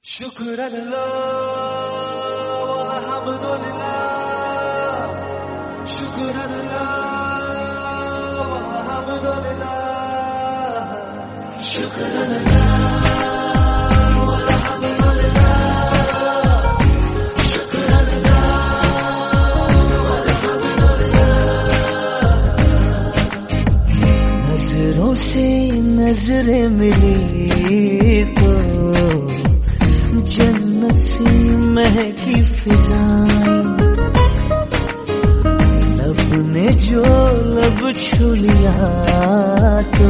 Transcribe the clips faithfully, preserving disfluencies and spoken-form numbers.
शुक्रल्लाह वल्हम्दुलिल्लाह, शुक्रल्लाह वल्हम्दुलिल्लाह, शुक्रल्लाह वल्हम्दुलिल्लाह, शुक्रल्लाह वल्हम्दुलिल्लाह। नजरों से नजरें मिली तो जन्नत सी महकी फिजाएं, लब ने जो लब छू लिया तो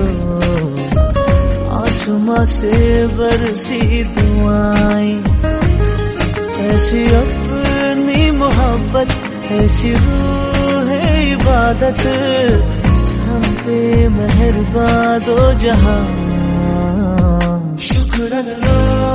आसमां से बरसी दुआएं। ऐसी अपनी मोहब्बत, ऐसी रूह है इबादत, हम पे मेहरबान दो जहां। शुक्रल्लाह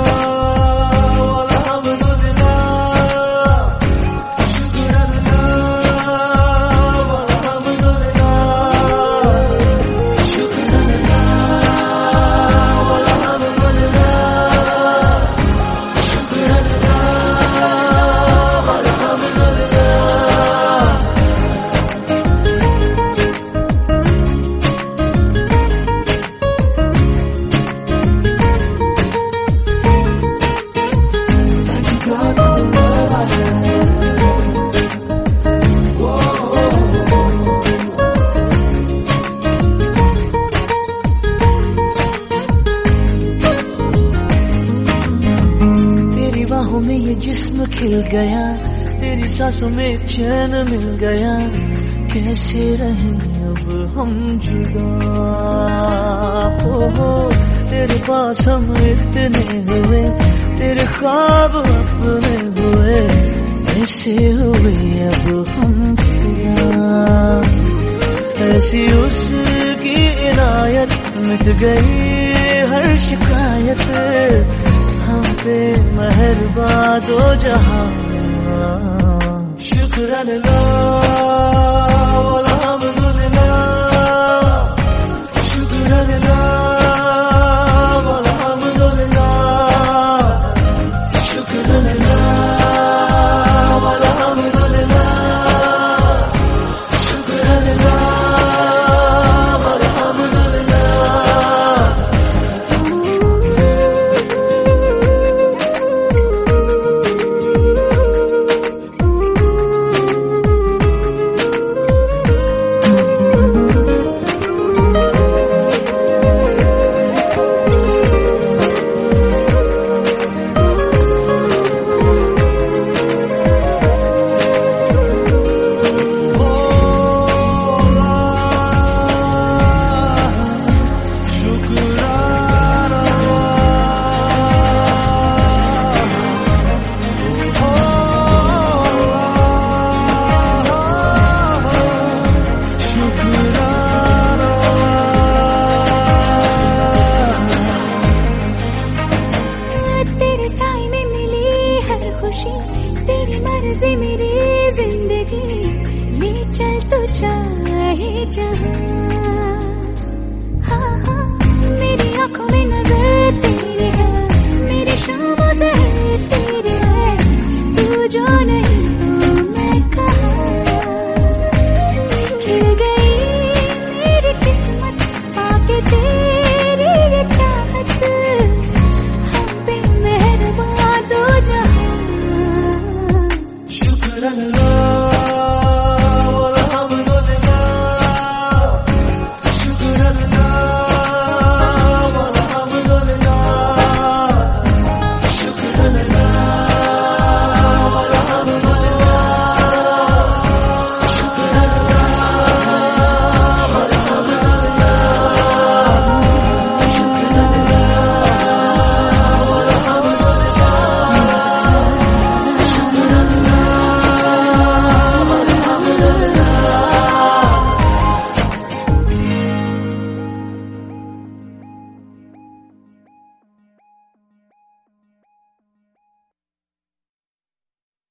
में ये जिस्म खिल गया, तेरी सांसों में चैन मिल गया, कैसे रहें अब हम जुदा। हो हो तेरे पास हम इतने हुए, तेरे ख्वाब अपने हुए, ऐसे हुए अब हम पिया। ऐसी उसकी इनायत, मिट गई हर शिकायत, हम पे मेहरबान दो जहां। शुक्रल्लाह।